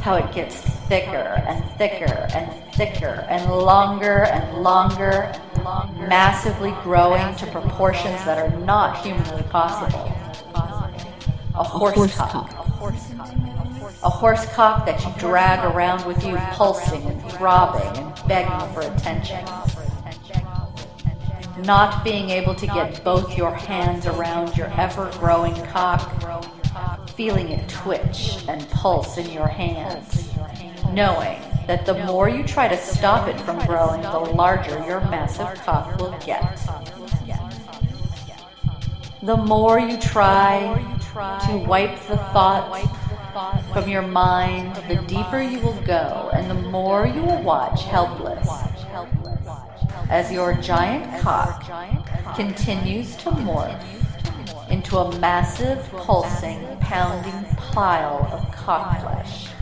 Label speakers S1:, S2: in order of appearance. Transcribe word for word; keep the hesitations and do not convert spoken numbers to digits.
S1: how it gets thicker and thicker and thicker and longer and longer, massively growing to proportions that are not humanly possible. A horse cock. A horse cock that you drag around with you, pulsing and throbbing and begging for attention. Not being able to get both your hands around your ever-growing cock, feeling it twitch and pulse in your hands, knowing that the more you try to stop it from growing, the larger your massive cock will get. The more you try to wipe the thought from your mind, the deeper you will go, and the more you will watch helpless as your giant cock continues to morph into a massive, pulsing, pounding pile of cock flesh.